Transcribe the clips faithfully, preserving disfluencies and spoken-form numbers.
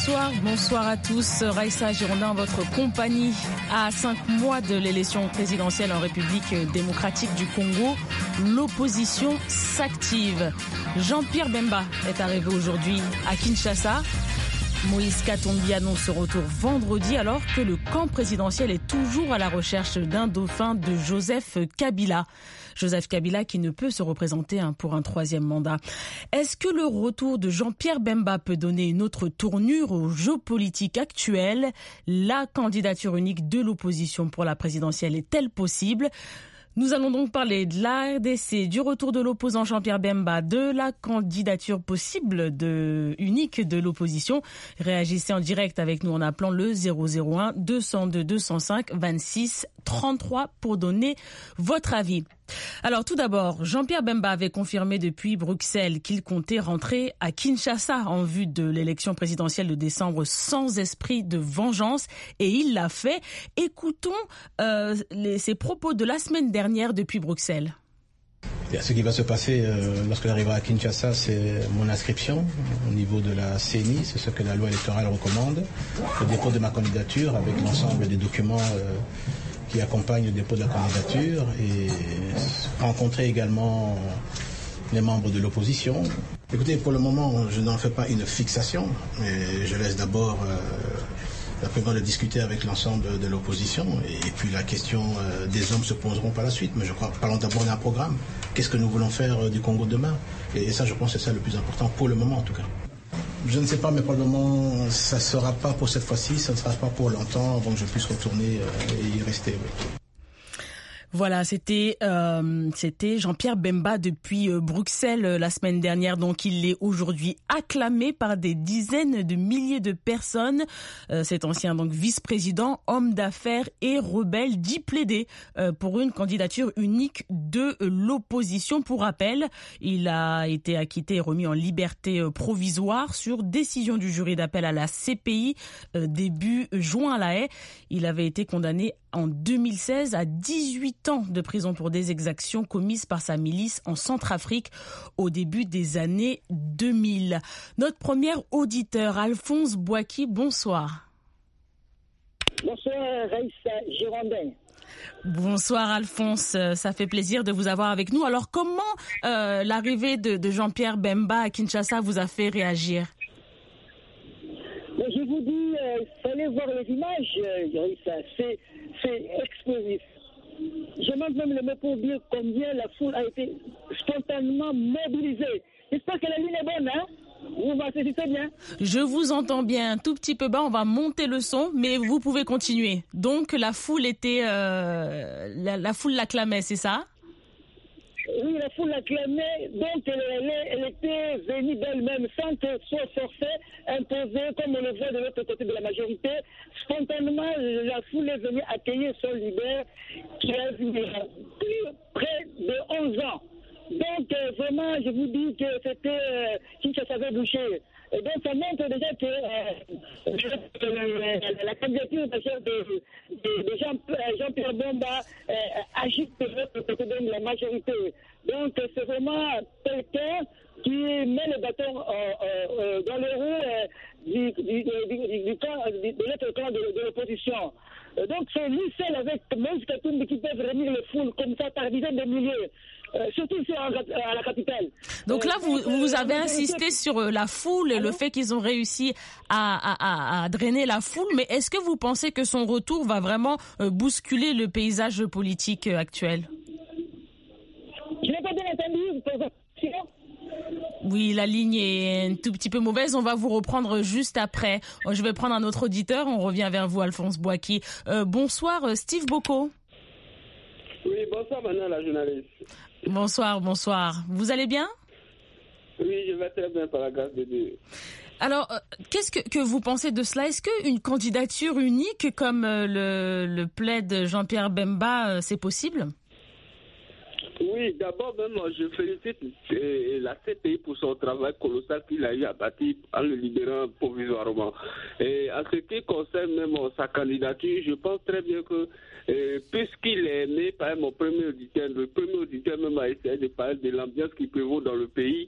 Bonsoir, bonsoir à tous. Raïssa Girondin, votre compagnie. À cinq mois de l'élection présidentielle en République démocratique du Congo, l'opposition s'active. Jean-Pierre Bemba est arrivé aujourd'hui à Kinshasa. Moïse Katumbi annonce ce retour vendredi alors que le camp présidentiel est toujours à la recherche d'un dauphin de Joseph Kabila. Joseph Kabila qui ne peut se représenter pour un troisième mandat. Est-ce que le retour de Jean-Pierre Bemba peut donner une autre tournure au jeu politique actuel? La candidature unique de l'opposition pour la présidentielle est-elle possible? Nous allons donc parler de l'A R D C, du retour de l'opposant Jean-Pierre Bemba, de la candidature possible de, unique de l'opposition. Réagissez en direct avec nous en appelant le zéro zéro un deux zéro deux deux zéro cinq vingt-six trente-trois pour donner votre avis. Alors tout d'abord, Jean-Pierre Bemba avait confirmé depuis Bruxelles qu'il comptait rentrer à Kinshasa en vue de l'élection présidentielle de décembre sans esprit de vengeance et il l'a fait. Écoutons euh, les, ses propos de la semaine dernière depuis Bruxelles. Ce qui va se passer euh, lorsque j'arriverai à Kinshasa, c'est mon inscription au niveau de la C N I, c'est ce que la loi électorale recommande, le dépôt de ma candidature avec l'ensemble des documents euh, qui accompagnent le dépôt de la candidature et rencontrer également les membres de l'opposition. Écoutez, pour le moment, je n'en fais pas une fixation, mais je laisse d'abord euh, la présidence de discuter avec l'ensemble de l'opposition et, et puis la question euh, des hommes se poseront par la suite. Mais je crois, parlons d'abord d'un programme. Qu'est-ce que nous voulons faire euh, du Congo demain? et, et ça, je pense que c'est ça le plus important pour le moment en tout cas. Je ne sais pas, mais probablement ça ne sera pas pour cette fois-ci, ça ne sera pas pour longtemps avant que je puisse retourner euh, et y rester. Oui. Voilà, c'était euh, c'était Jean-Pierre Bemba depuis euh, Bruxelles euh, la semaine dernière. Donc, il est aujourd'hui acclamé par des dizaines de milliers de personnes. Euh, cet ancien donc vice-président, homme d'affaires et rebelle dit plaider euh, pour une candidature unique de euh, l'opposition. Pour rappel, il a été acquitté et remis en liberté euh, provisoire sur décision du jury d'appel à la C P I euh, début juin à La Haye. Il avait été condamné en deux mille seize à dix-huit ans de prison pour des exactions commises par sa milice en Centrafrique au début des années deux mille. Notre premier auditeur, Alphonse Boaki, bonsoir. Bonsoir, Raïssa Girondin. Bonsoir Alphonse, ça fait plaisir de vous avoir avec nous. Alors comment euh, l'arrivée de, de Jean-Pierre Bemba à Kinshasa vous a fait réagir? Mais je vous dis, il euh, fallait voir les images, euh, Raïssa, c'est, c'est explosif. Je manque même le mot pour dire combien la foule a été spontanément mobilisée. J'espère que la ligne est bonne, hein? Vous m'assistez bien? Je vous entends bien, un tout petit peu bas, on va monter le son, mais vous pouvez continuer. Donc la foule était, euh, la, la foule l'acclamait, c'est ça? Oui, la foule l'acclamait, donc elle, elle, elle était venue d'elle-même sans que soit forcée, imposée, comme on le voit de l'autre côté de la majorité. Spontanément, la foule est venue accueillir son leader qui a vécu près de onze ans. Donc, euh, vraiment, je vous dis que c'était euh, qui ça savait boucher. Et donc, ça montre déjà que euh, euh, la candidature de, de, de Jean, Jean-Pierre Bemba euh, agit de l'autre côté de la majorité. Donc, c'est vraiment quelqu'un qui met le bâton euh, euh, dans les roues euh, du, du, du, du camp, du, de l'autre camp de, de l'opposition. Euh, donc, c'est lui seul avec Moïse Katumbi qui peuvent réunir les foules comme ça par dizaines de milliers. Euh, surtout ici à la capitale. Donc là, vous, vous avez insisté sur la foule, le fait qu'ils ont réussi à, à, à drainer la foule, mais est-ce que vous pensez que son retour va vraiment bousculer le paysage politique actuel? Je n'ai pas bien entendu. Oui, la ligne est un tout petit peu mauvaise. On va vous reprendre juste après. Je vais prendre un autre auditeur. On revient vers vous, Alphonse Boaki. Euh, bonsoir, Steve Boko. Oui, bonsoir, Manon, la journaliste. Bonsoir, bonsoir. Vous allez bien? Oui, je vais très bien par la grâce de Dieu. Alors, euh, qu'est-ce que, que vous pensez de cela? Est-ce qu'une candidature unique comme euh, le, le plaide Jean-Pierre Bemba, euh, c'est possible? Oui, d'abord même, je félicite euh, la C P I pour son travail colossal qu'il a eu à bâtir en le libérant provisoirement. Et en ce qui concerne même sa candidature, je pense très bien que euh, puisqu'il est né par mon premier auditeur, le premier auditeur même a essayé de parler de l'ambiance qui prévaut dans le pays,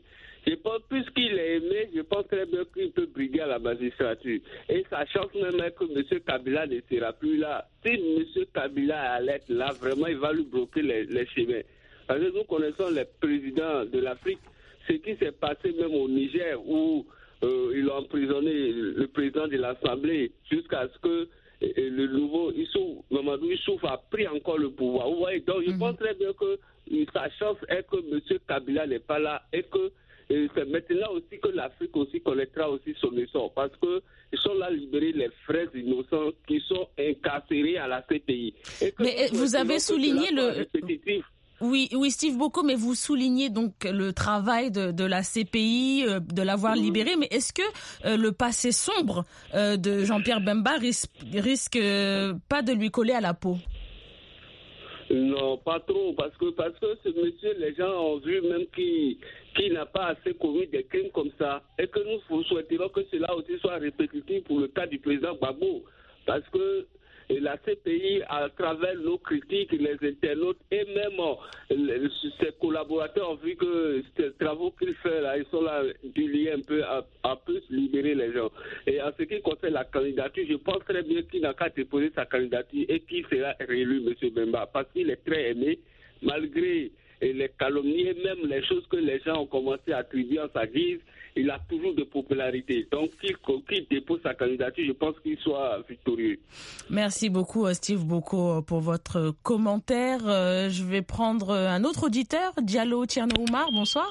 Je pense, puisqu'il est aimé, je pense très bien qu'il peut briguer à la magistrature. Et sa chance même est que M. Kabila ne sera plus là. Si M. Kabila allait être là, vraiment, il va lui bloquer les, les chemins. Parce que nous connaissons les présidents de l'Afrique. Ce qui s'est passé même au Niger, où euh, ils ont emprisonné le président de l'Assemblée jusqu'à ce que euh, le nouveau Issou, Mamadou Issouf a pris encore le pouvoir. Vous voyez, donc je mm-hmm. pense très bien que sa chance est que M. Kabila n'est pas là et que et c'est maintenant aussi que l'Afrique aussi connaîtra aussi son essor, parce qu'ils sont là à libérer les frères innocents qui sont incarcérés à la C P I. Mais vous avez souligné le... Oui, oui, Steve Boko, mais vous soulignez donc le travail de, de la C P I, euh, de l'avoir mmh. libéré, mais est-ce que euh, le passé sombre euh, de Jean-Pierre Bemba risque, risque euh, pas de lui coller à la peau? Non, pas trop, parce que parce que ce monsieur, les gens ont vu même qu'il qui n'a pas assez commis des crimes comme ça, et que nous souhaiterons que cela aussi soit répétitif pour le cas du président Gbagbo, parce que la C P I, à travers nos critiques, les internautes et même euh, ses collaborateurs ont vu que ces travaux qu'il fait là, ils sont là du lien un peu à, à plus libérer les gens. Et en ce qui concerne la candidature, je pense très bien qu'il n'a qu'à déposer sa candidature et qu'il sera réélu, M. Bemba, parce qu'il est très aimé, malgré les calomnies et même les choses que les gens ont commencé à attribuer en sa guise. Il a toujours de popularité. Donc, qu'il, qu'il dépose sa candidature, je pense qu'il soit victorieux. Merci beaucoup, Steve Boko, pour votre commentaire. Je vais prendre un autre auditeur, Diallo Tierno Oumar. Bonsoir.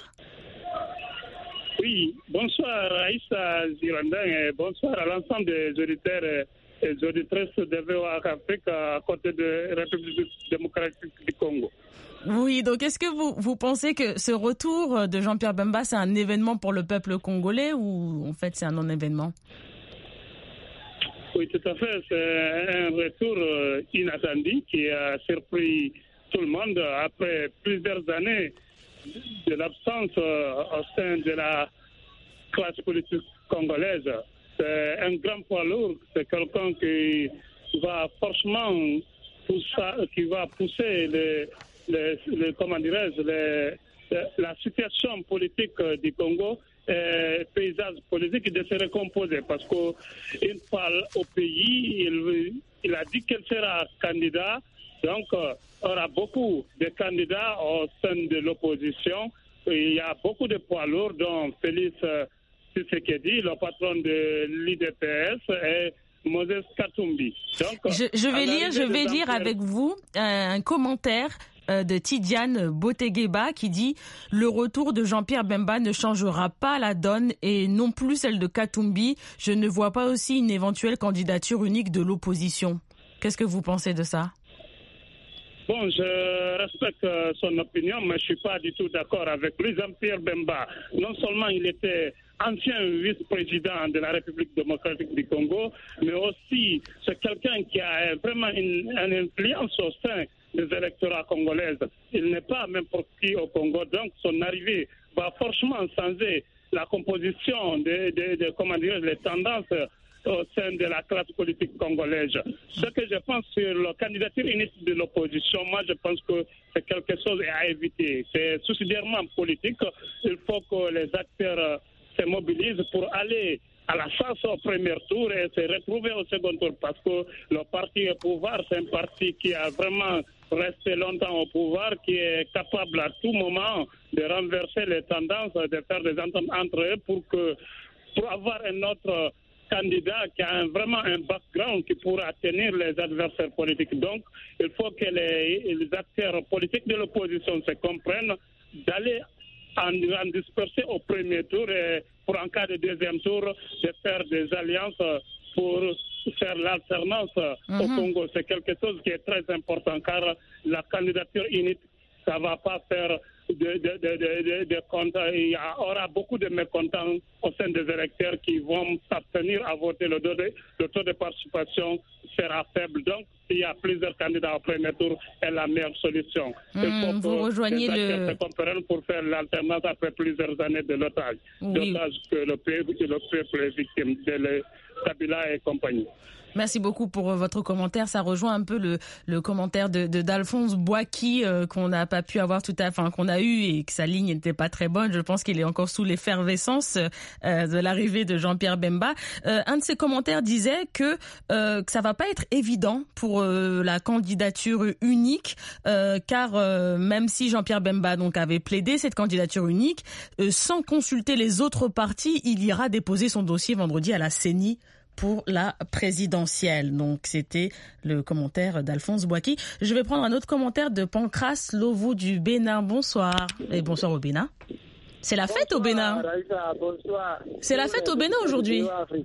Oui, bonsoir, Aïssa Girondin, et bonsoir à l'ensemble des auditeurs et des auditrices de V O A Afrique à côté de la République démocratique du Congo. Oui, donc est-ce que vous, vous pensez que ce retour de Jean-Pierre Bemba, c'est un événement pour le peuple congolais ou en fait c'est un non-événement? Oui, tout à fait. C'est un retour inattendu qui a surpris tout le monde après plusieurs années de l'absence au sein de la classe politique congolaise. C'est un grand poids lourd, c'est quelqu'un qui va forcément pousser, qui va pousser les Le, le, comment dirais-je, le, le, la situation politique du Congo, euh, paysage politique de se recomposer parce qu'une fois au pays, il, il a dit qu'il sera candidat, donc euh, il y aura beaucoup de candidats au sein de l'opposition. Il y a beaucoup de poids lourds, dont Félix euh, Tshisekedi, le patron de l'I D P S, et Moses Katumbi. Donc, je, je vais lire, je vais lire avec vous un commentaire de Tidiane Botegueba qui dit « Le retour de Jean-Pierre Bemba ne changera pas la donne et non plus celle de Katumbi. Je ne vois pas aussi une éventuelle candidature unique de l'opposition. » Qu'est-ce que vous pensez de ça? Bon, je respecte son opinion, mais je ne suis pas du tout d'accord avec lui. Jean-Pierre Bemba, non seulement il était ancien vice-président de la République démocratique du Congo, mais aussi c'est quelqu'un qui a vraiment une, une influence au sein des électorats congolaises. Il n'est pas n'importe qui au Congo, donc son arrivée va forcément changer la composition de, de, de comment dire, les tendances au sein de la classe politique congolaise. Ce que je pense sur la candidature unique de l'opposition, moi je pense que c'est quelque chose à éviter. C'est subsidiairement politique. Il faut que les acteurs se mobilisent pour aller à la chasse au premier tour et se retrouver au second tour, parce que le parti au pouvoir, c'est un parti qui a vraiment resté longtemps au pouvoir, qui est capable à tout moment de renverser les tendances, de faire des ententes entre eux pour que pour avoir un autre candidat qui a un, vraiment un background qui pourra tenir les adversaires politiques. Donc, il faut que les, les acteurs politiques de l'opposition se comprennent d'aller en, en disperser au premier tour et pour en cas de deuxième tour, de faire des alliances pour faire l'alternance mm-hmm. au Congo. C'est quelque chose qui est très important car la candidature unique, ça ne va pas faire de, de, de, de, de, de compte. Il y aura beaucoup de mécontents au sein des électeurs qui vont s'abstenir à voter. Le taux de, le taux de participation sera faible. Donc, s'il y a plusieurs candidats au premier tour, c'est la meilleure solution. Mmh, Il faut vous rejoignez le... se comprennent pour faire l'alternance après plusieurs années de l'otage. Oui. L'otage que le peuple, le peuple est victime de le Kabila et compagnie. Merci beaucoup pour votre commentaire. Ça rejoint un peu le, le commentaire de, de d'Alphonse Boaki euh, qu'on n'a pas pu avoir tout à fait, enfin, qu'on a eu et que sa ligne n'était pas très bonne. Je pense qu'il est encore sous l'effervescence euh, de l'arrivée de Jean-Pierre Bemba. Euh, un de ses commentaires disait que euh, que ça va pas être évident pour euh, la candidature unique, euh, car euh, même si Jean-Pierre Bemba donc avait plaidé cette candidature unique, euh, sans consulter les autres partis, il ira déposer son dossier vendredi à la C E N I pour la présidentielle. Donc, c'était le commentaire d'Alphonse Boaki. Je vais prendre un autre commentaire de Pancras Lovou du Bénin. Bonsoir. Et bonsoir au Bénin. C'est la fête bonsoir, au Bénin. Raïssa, bonsoir. C'est la fête au Bénin aujourd'hui.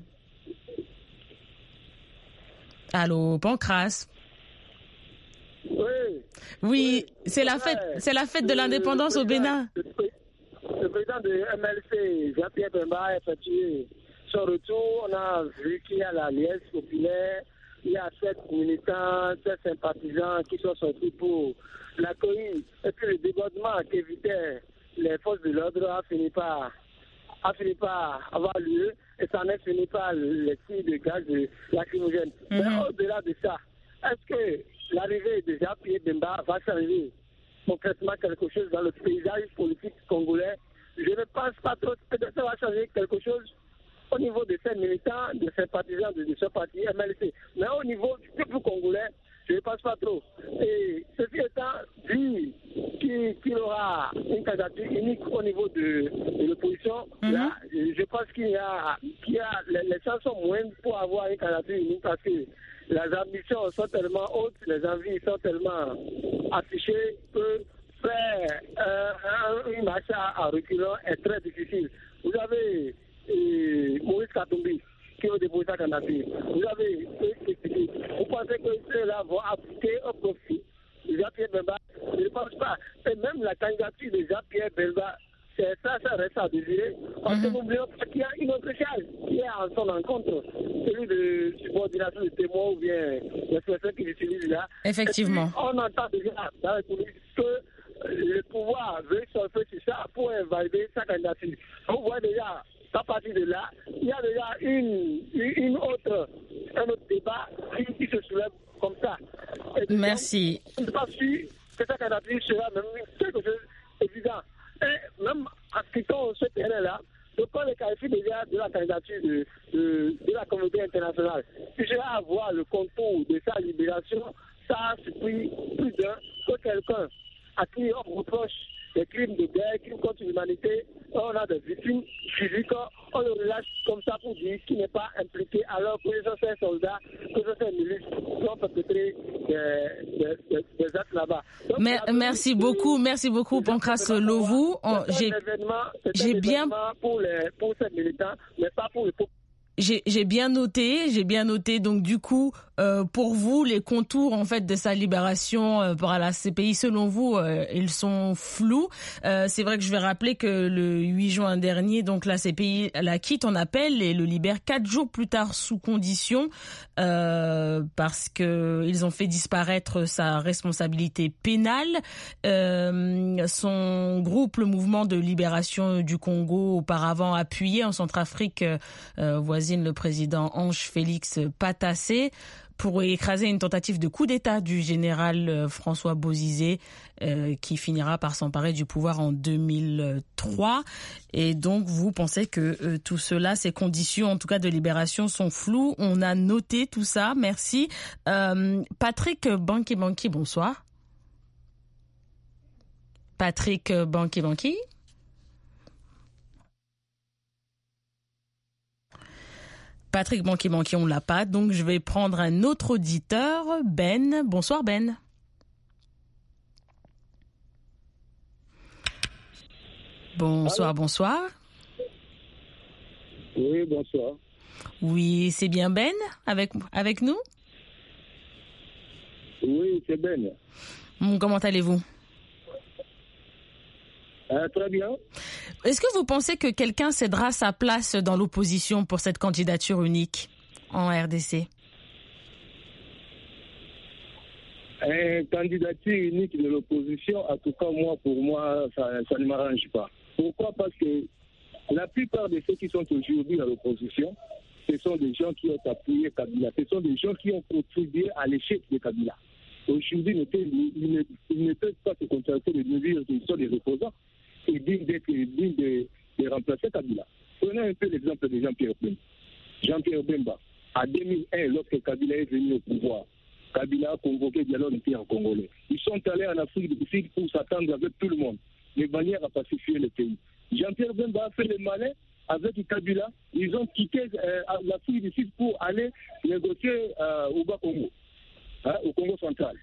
Allô, Pancras. Oui. Oui, oui. c'est la fête, c'est la fête de l'indépendance au Bénin. Le président de M L C, Jean-Pierre Bemba, a effectué son retour. On a vu qu'il y a la liesse populaire, il y a sept militants, sept sympathisants qui sont sortis pour l'accueillir. Et puis le débordement qu'évitaient les forces de l'ordre a fini par, a fini par avoir lieu et ça n'a fini par les tirs de gaz de lacrymogène. Mm-hmm. Mais au-delà de ça, est-ce que l'arrivée de Jean-Pierre Bemba va changer concrètement quelque chose dans le paysage politique congolais? Je ne pense pas trop que ça va changer quelque chose au niveau de ces militants, de sympathisants de, de ce parti M L C. Mais au niveau du peuple congolais, je ne pense pas trop. Et ceci étant dit qu'il, qu'il aura une candidature unique au niveau de, de l'opposition, mm-hmm. là, je pense qu'il y a, qu'il y a les, les chances sont moindres pour avoir une candidature unique parce que les ambitions sont tellement hautes, les envies sont tellement affichées que faire euh, une marche à reculant est très difficile. Vous avez euh, Maurice Katumbi qui veut déposer sa candidature. Vous avez vous pensez que ceux-là vont appliquer au profit de Jean-Pierre Bemba? Je ne pense pas. Et même la candidature de Jean-Pierre Bemba, c'est ça, ça reste à désirer. Parce mm-hmm. que n'oublions pas qu'il y a une autre charge qui est en son encontre, celui de subordination de témoins ou bien l'expression qu'il utilise là. Effectivement. Puis, on entend déjà dans la politique que le pouvoir veut surfer sur ça pour invalider sa candidature. On voit déjà, à partir de là, il y a déjà une, une autre, un autre débat qui, qui se soulève comme ça. Et merci. Je ne suis pas sûr que sa candidature sera même quelque chose d'évident. Et même en quittant ce terrain-là, donc on les qualifie déjà de la candidature de, de, de la communauté internationale. Si je vais avoir le contour de sa libération, ça a surpris plus d'un que quelqu'un à qui on reproche des crimes de guerre, crimes contre l'humanité, on a des victimes physiques, on le relâche comme ça pour dire qu'il n'est pas impliqué, alors que les anciens soldats, que les anciens milices ont perpétré des, des, des, des actes là-bas. Donc, Mais, merci beaucoup, merci beaucoup, Pancras Lovou. J'ai, j'ai bien pour les pour ces militants, mais pas pour les populations. J'ai, j'ai bien noté, j'ai bien noté. Donc du coup, euh, pour vous, les contours en fait de sa libération euh, par la C P I, selon vous, euh, ils sont flous. Euh, c'est vrai que je vais rappeler que le huit juin dernier, donc la C P I la quitte en appel et le libère quatre jours plus tard sous condition euh, parce que ils ont fait disparaître sa responsabilité pénale. Euh, son groupe, le Mouvement de libération du Congo, auparavant appuyé en Centrafrique, euh, voisine le président Ange Félix Patassé, pour écraser une tentative de coup d'État du général François Bozizé euh, qui finira par s'emparer du pouvoir en deux mille trois. Et donc, vous pensez que euh, tout cela, ces conditions, en tout cas de libération, sont floues. On a noté tout ça. Merci. Euh, Patrick Banki-Banki, bonsoir. Patrick Banki-Banki. Patrick Banki-Banki, on l'a pas, donc je vais prendre un autre auditeur, Ben. Bonsoir Ben. Bonsoir, Allô? Bonsoir. Oui, bonsoir. Oui, c'est bien Ben avec, avec nous? Oui, c'est Ben. Comment allez-vous? Euh, très bien. Est-ce que vous pensez que quelqu'un cédera sa place dans l'opposition pour cette candidature unique en R D C? Une candidature unique de l'opposition, en tout cas, moi, pour moi, ça, ça ne m'arrange pas. Pourquoi? Parce que la plupart de ceux qui sont aujourd'hui dans l'opposition, ce sont des gens qui ont appuyé Kabila, ce sont des gens qui ont contribué à l'échec de Kabila. Aujourd'hui, ils ne, ils ne peuvent pas se contenter de nous dire qu'ils sont des opposants et dignes de, de, de remplacer Kabila. Prenons un peu l'exemple de Jean-Pierre Bemba. Jean-Pierre Bemba, en deux mille un, lorsque Kabila est venu au pouvoir, Kabila a convoqué dialogue en congolais. Ils sont allés en Afrique du Sud pour s'attendre avec tout le monde, de manière à pacifier le pays. Jean-Pierre Bemba a fait le malin avec Kabila. Ils ont quitté euh, l'Afrique du Sud pour aller négocier euh, au Bas-Congo, hein, au Congo central.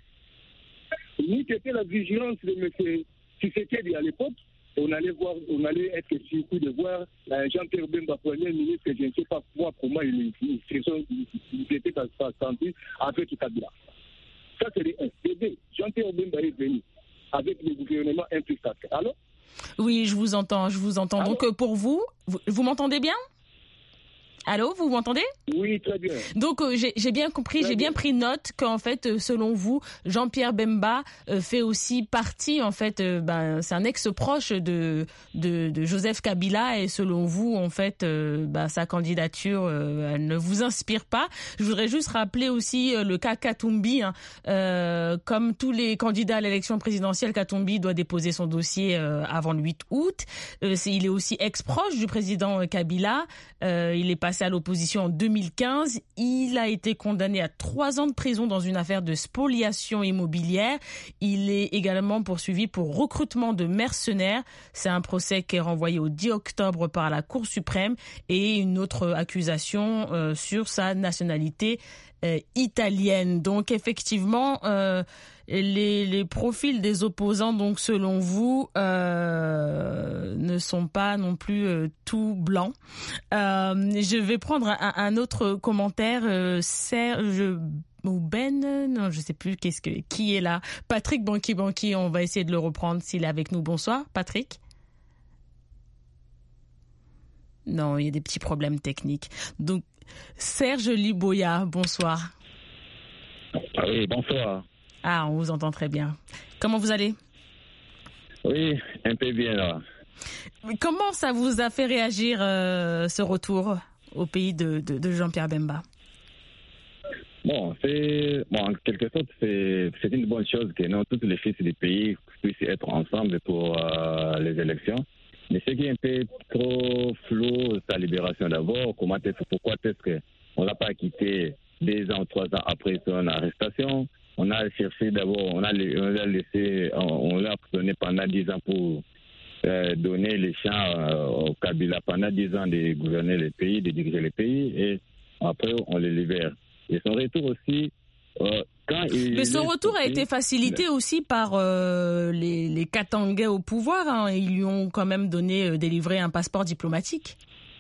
Ni qu'était la vigilance de M. Tshisekedi à l'époque, on allait voir, on allait être surpris de voir euh, Jean-Pierre Bemba, Premier ministre, je ne sais pas moi, comment il, il, il, il était senti avec Kabila. Ça, c'est les un. deux. Jean-Pierre Bemba est venu avec le gouvernement un plus quatre. Alors oui, je vous entends, je vous entends. Allô? Donc pour vous, vous, vous m'entendez bien? Allô, vous m'entendez? Oui, très bien. Donc euh, j'ai, j'ai bien compris, très j'ai bien. bien pris note qu'en fait, euh, selon vous, Jean-Pierre Bemba euh, fait aussi partie, en fait, euh, ben, c'est un ex-proche de, de, de Joseph Kabila et selon vous, en fait, euh, ben, sa candidature, euh, elle ne vous inspire pas. Je voudrais juste rappeler aussi euh, le cas Katumbi. Hein. Euh, comme tous les candidats à l'élection présidentielle, Katumbi doit déposer son dossier euh, avant le huit août. Euh, c'est, il est aussi ex-proche du président Kabila. Euh, il est passé à l'opposition en deux mille quinze. Il a été condamné à trois ans de prison dans une affaire de spoliation immobilière. Il est également poursuivi pour recrutement de mercenaires. C'est un procès qui est renvoyé au dix octobre par la Cour suprême et une autre accusation euh, sur sa nationalité euh, italienne. Donc effectivement, euh, les, les profils des opposants, donc selon vous, euh, ne sont pas non plus euh, tout blancs. Euh, je vais prendre un, un autre commentaire. Euh, Serge ou Ben, non, je sais plus qu'est-ce que qui est là. Patrick Banqui Banqui, on va essayer de le reprendre s'il est avec nous. Bonsoir, Patrick. Non, il y a des petits problèmes techniques. Donc Serge Liboya, bonsoir. Ah oui, bonsoir. Ah, on vous entend très bien. Comment vous allez? Oui, un peu bien là. Comment ça vous a fait réagir euh, ce retour au pays de, de, de Jean-Pierre Bemba? Bon, c'est bon, en quelque sorte, c'est, c'est une bonne chose que non, tous les fils du pays puissent être ensemble pour euh, les élections. Mais ce qui est un peu trop flou, sa libération d'abord. Comment est-ce, pourquoi est-ce qu'on l'a pas quitté deux ans, trois ans après son arrestation? On a cherché d'abord, on a, on a laissé, on, on l'a donné pendant dix ans pour euh, donner les champs euh, au Kabila pendant dix ans de gouverner le pays, de diriger le pays, et après on les libère. Et son retour aussi, euh, quand il... Mais son retour sorti, a été facilité le... aussi par euh, les, les Katangais au pouvoir. Hein. Ils lui ont quand même donné, euh, délivré un passeport diplomatique.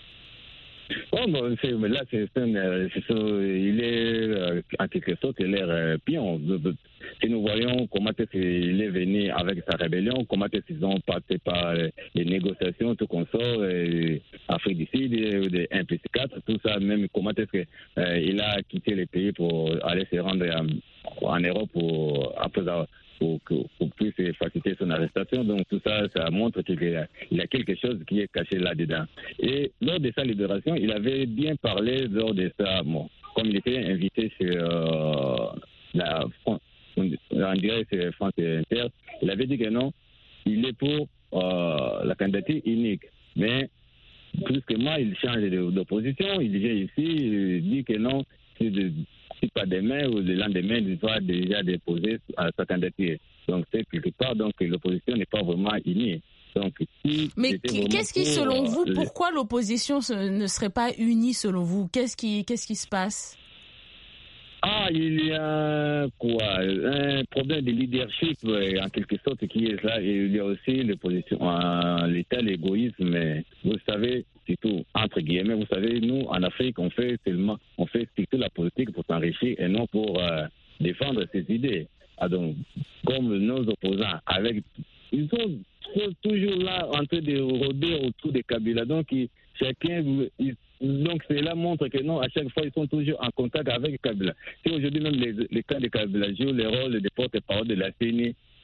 Oh, bon, c'est, mais là, c'est, c'est, c'est, c'est, il est euh, en quelque sorte l'air euh, pion. Si nous voyons comment est-ce qu'il est venu avec sa rébellion, comment est-ce qu'ils ont passé par euh, les négociations, tout qu'on sort, euh, Afrique du Sud, de un plus quatre, tout ça, même comment est-ce qu'il euh, a quitté le pays pour aller se rendre en, en Europe pour, après avoir. Pour, pour puisse faciliter son arrestation. Donc tout ça, ça montre qu'il y a, il y a quelque chose qui est caché là-dedans. Et lors de sa libération, il avait bien parlé lors de ça, bon, comme il était invité sur euh, la, en direct sur France Inter, il avait dit que non, il est pour euh, la candidature unique. Mais plus que moi, il change d'opposition, il vient ici, il dit que non, c'est de si pas demain ou le lendemain, il va déjà déposer à sa candidature. Donc, c'est quelque part, donc, l'opposition n'est pas vraiment unie. Donc, si mais qu'est-ce qui, selon vous, les... pourquoi l'opposition ne serait pas unie, selon vous? Qu'est-ce qui, qu'est-ce qui se passe? Ah, il y a quoi? Un problème de leadership, en quelque sorte, qui est là. Et il y a aussi l'opposition, l'état, l'égoïsme. Vous savez, surtout, entre guillemets, vous savez, nous, en Afrique, on fait seulement, on fait surtout la politique pour s'enrichir et non pour euh, défendre ses idées. Ah, donc, comme nos opposants, avec, ils sont, sont toujours là en train de rôder autour des Kabila. Donc, ils, chacun, ils, donc cela montre que non, à chaque fois, ils sont toujours en contact avec Kabila. Si aujourd'hui même les, les cas de Kabila jouent le rôle de porte-parole de la C E N I,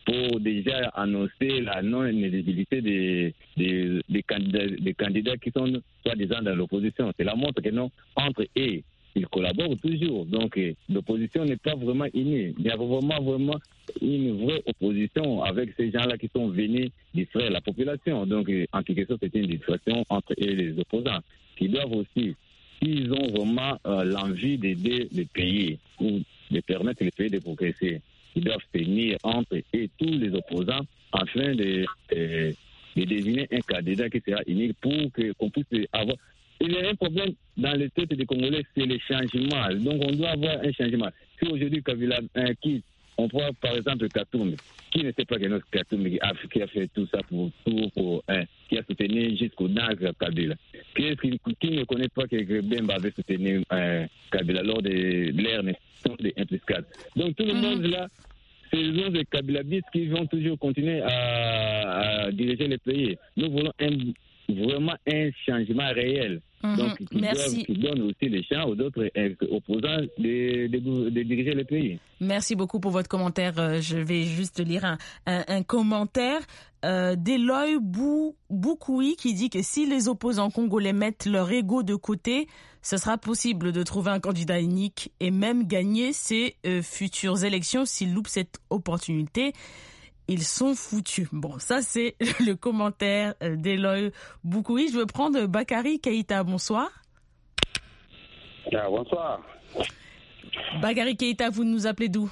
pour déjà annoncer la non-éligibilité des, des, des, candidats, des candidats qui sont soi-disant dans l'opposition. Cela montre que non, entre eux, ils collaborent toujours. Donc, l'opposition n'est pas vraiment unie. Il y a vraiment, vraiment une vraie opposition avec ces gens-là qui sont venus distraire la population. Donc, en quelque sorte, c'est une distraction entre eux et les opposants qui doivent aussi, s'ils ont vraiment euh, l'envie d'aider le pays ou de permettre le pays de progresser, ils doivent se tenir entre eux et tous les opposants afin de, de, de désigner un candidat qui sera unique pour que, qu'on puisse avoir. Il y a un problème dans les têtes des Congolais, c'est le changement. Donc on doit avoir un changement. Si aujourd'hui Kabila euh, quitte, on voit par exemple Katoum, qui ne sait pas que notre Katoum qui a, qui a fait tout ça pour tout, pour, hein, qui a soutenu jusqu'au Nag Kabila. Qui, qui, qui ne connaît pas que Bemba avait soutenu euh, Kabila lors de l'ère des un plus quatre. Donc tout le mm-hmm. monde là, c'est les gens des Kabilabistes qui vont toujours continuer à, à diriger le pays. Nous voulons un, vraiment un changement réel. Mmh, Donc, qui, doivent, qui donne aussi les champs aux autres opposants de, de, de diriger le pays. Merci beaucoup pour votre commentaire. Je vais juste lire un, un, un commentaire euh, d'Eloy Bou, Boukoui qui dit que si les opposants congolais mettent leur ego de côté, ce sera possible de trouver un candidat unique et même gagner ces euh, futures élections s'ils loupent cette opportunité. Ils sont foutus. Bon, ça c'est le commentaire d'Eloy Boukoui. Je veux prendre Bakary Keïta. Bonsoir. Ah, bonsoir. Bakary Keïta, vous nous appelez d'où?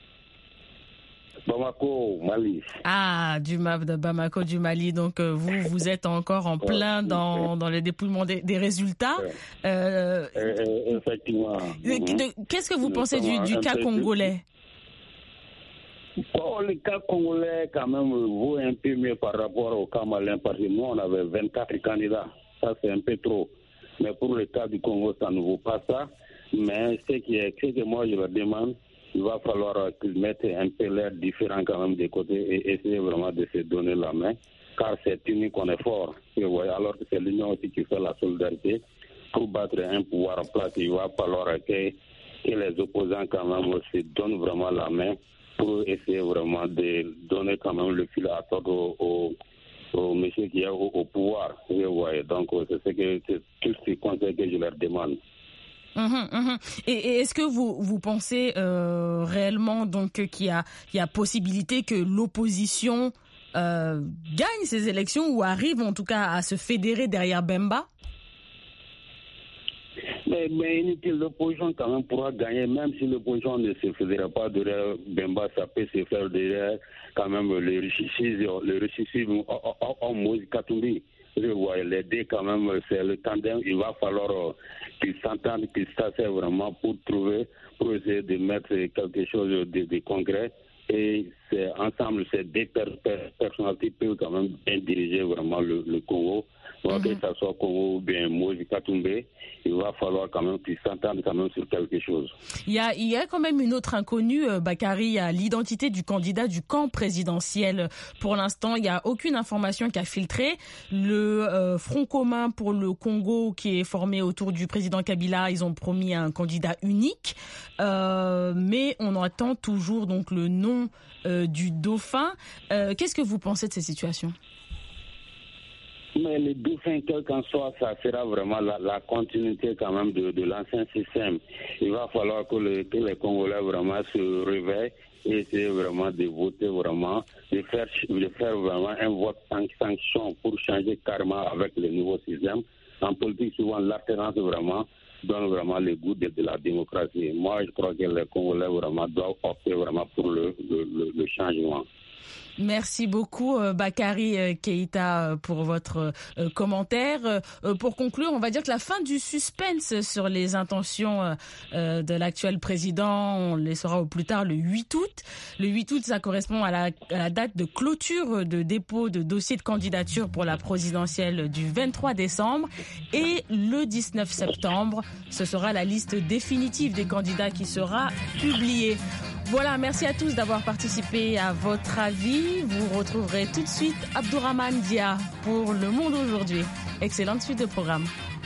Bamako, Mali. Ah, du M A P de Bamako, du Mali. Donc euh, vous, vous êtes encore en plein dans, dans le dépouillement des, des résultats. Euh, euh, effectivement. Qu'est-ce que vous pensez du, du cas congolais? Bon, le cas congolais, quand même, vaut un peu mieux par rapport au cas malien, parce que nous, on avait vingt-quatre candidats. Ça, c'est un peu trop. Mais pour le cas du Congo, ça ne vaut pas ça. Mais ce qui est, ce que moi, je leur demande, il va falloir qu'ils mettent un peu l'air différent quand même des côtés et essayer vraiment de se donner la main. Car c'est unique qu'on est fort. Alors que c'est l'union aussi qui fait la solidarité. Pour battre un pouvoir en place, il va falloir que, que les opposants quand même se donnent vraiment la main pour essayer vraiment de donner quand même le fil à tordre au, au, au monsieur qui est au, au pouvoir. Ouais, donc, c'est, ce que, c'est tous ces conseils que je leur demande. Mmh, mmh. Et, et est-ce que vous, vous pensez euh, réellement donc, qu'il y a, qu'il y a possibilité que l'opposition euh, gagne ces élections ou arrive en tout cas à se fédérer derrière Bemba? Mais, mais inutile, l'opposition quand même pourra gagner, même si l'opposition ne se faisait pas derrière Bemba, ça peut se faire derrière quand même le richissime, le richissime en Moïse Katumbi. Les deux quand même, c'est le tandem, il va falloir qu'ils s'entendent, qu'ils s'asseyent vraiment pour trouver, pour essayer de mettre quelque chose de, de concret. Et c'est ensemble, ces deux per, per, personnalités peuvent quand même bien diriger vraiment le, le Congo. Mm-hmm. Que ce soit Congo ou bien Moïse Katumbe, il va falloir quand même qu'ils s'entendent quand même sur quelque chose. Il y a, il y a quand même une autre inconnue, euh, Bakary, à l'identité du candidat du camp présidentiel. Pour l'instant, il n'y a aucune information qui a filtré. Le euh, Front commun pour le Congo, qui est formé autour du président Kabila, ils ont promis un candidat unique. Euh, mais on attend toujours donc le nom euh, du dauphin. Euh, qu'est-ce que vous pensez de ces situations? Mais le dauphin, quel qu'en soit, ça sera vraiment la, la continuité quand même de, de l'ancien système. Il va falloir que, le, que les Congolais vraiment se réveillent et essayer vraiment de voter vraiment, de faire, de faire vraiment un vote sans sanction pour changer carrément avec le nouveau système. En politique, souvent, l'alternance vraiment donne vraiment le goût de, de la démocratie. Moi, je crois que les Congolais vraiment doivent opter vraiment pour le, le, le, le changement. Merci beaucoup Bakary Keïta pour votre commentaire. Pour conclure, on va dire que la fin du suspense sur les intentions de l'actuel président, on les saura au plus tard le huit août. Le huit août, ça correspond à la, à la date de clôture de dépôt de dossier de candidature pour la présidentielle du vingt-trois décembre. Et le dix-neuf septembre, ce sera la liste définitive des candidats qui sera publiée. Voilà, merci à tous d'avoir participé à votre avis. Vous retrouverez tout de suite Abdourahmane Dia pour Le Monde aujourd'hui. Excellente suite de programme.